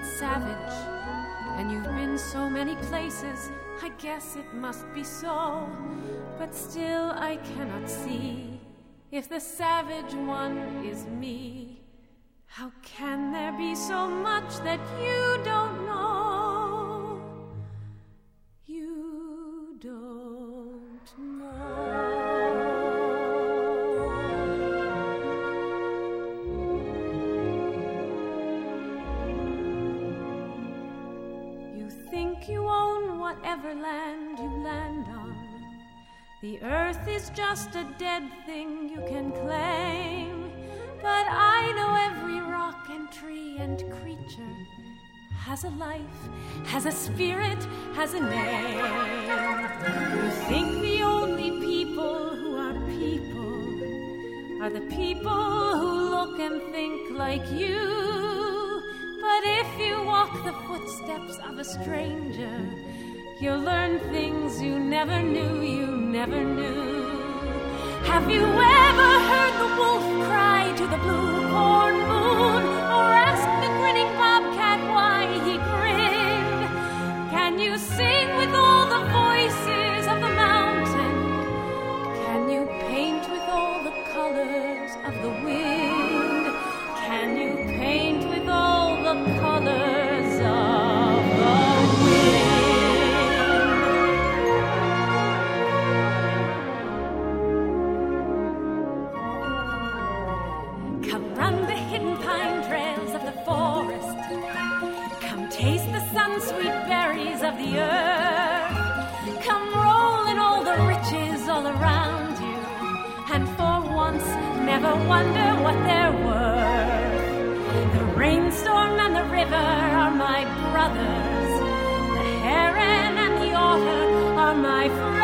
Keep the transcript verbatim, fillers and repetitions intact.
and savage, and you've been so many places, I guess it must be so. But still I cannot see if the savage one is me. How can there be so much that you don't know? You don't know. You think you own whatever land you land on. The earth is just a dead thing you can claim. But I know every rock and tree and creature has a life, has a spirit, has a name. You think the only people who are people are the people who look and think like you. But if you walk the footsteps of a stranger, you'll learn things you never knew, you never knew. Have you ever heard the wolf cry to the blue corn moon, or asked the grinning bobcat why he grinned? Can you sing with all the voices of the mountain? Can you paint with all the colors of the wind? Can you paint with all the colors of the wind? Sweet berries of the earth, come roll in all the riches all around you, and for once never wonder what they're worth. The rainstorm and the river are my brothers, the heron and the otter are my friends.